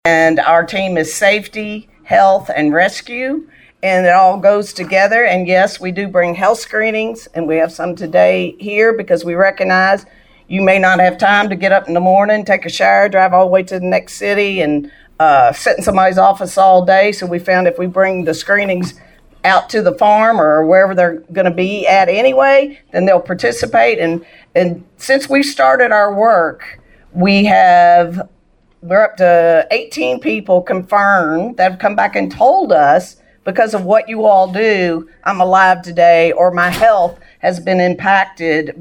And our team is safety, health, and rescue. And it all goes together. And yes, we do bring health screenings, and we have some today here because we recognize you may not have time to get up in the morning, take a shower, drive all the way to the next city, and sit in somebody's office all day. So we found if we bring the screenings out to the farm or wherever they're going to be at anyway, then they'll participate. And since we started our work, we're up to 18 people confirmed that have come back and told us, because of what you all do, I'm alive today, or my health has been impacted